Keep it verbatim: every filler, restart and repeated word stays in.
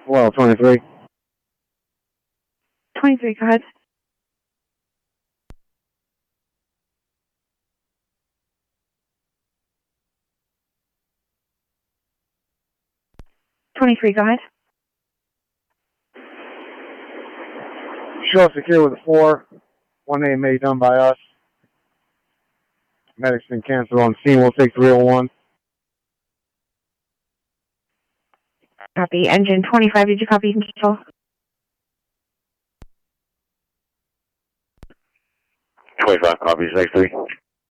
Well, twenty-three. twenty-three, go ahead. twenty-three, go ahead. Show secure with a four. one A M A done by us. Medic's been canceled on scene. We'll take three oh one. Copy. Engine twenty-five, did you copy control? twenty-five copies, X three.